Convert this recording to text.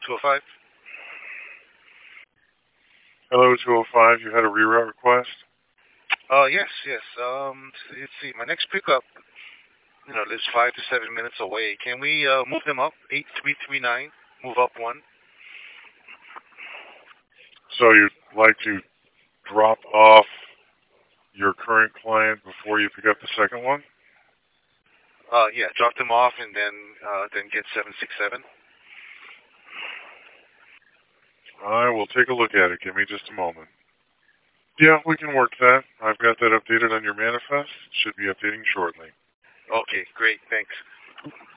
205? Hello, 205. You had a reroute request? Yes, yes. Let's see. My next pickup, lives 5 to 7 minutes away. Can we move them up? 8339. Move up one. So you'd like to drop off your current client before you pick up the second one? Yeah. Drop them off and then get 767. I will take a look at it. Give me just a moment. Yeah, we can work that. I've got that updated on your manifest. Should be updating shortly. Okay, great. Thanks.